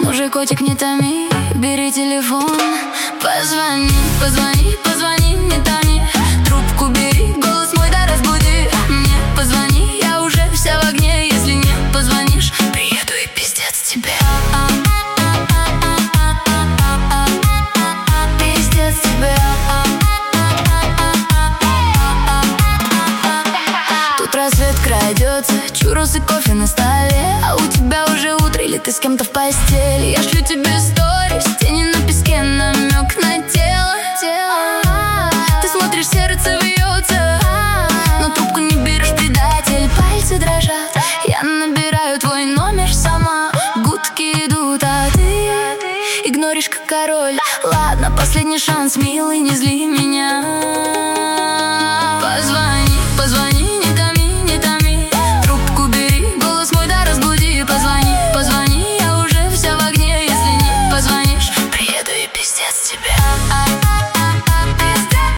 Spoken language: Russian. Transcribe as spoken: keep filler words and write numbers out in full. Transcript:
Ну же, котик, не томи, бери телефон. Позвони, позвони, позвони, не томи. Трубку бери, голос мой да разбуди. Мне позвони, я уже вся в огне. Если не позвонишь, приеду и пиздец тебе. Пиздец тебе. Тут рассвет крадется, чурос и кофе на столе. А у тебя уже утро или ты с кем-то в постели. Я шлю тебе сторис, тени на песке, намек на тело, тело. Ты смотришь, сердце бьется, но трубку не берешь, предатель. Пальцы дрожат, я набираю твой номер сама. Гудки идут, а ты игноришь как король. Ладно, последний шанс, милый, не зли меня.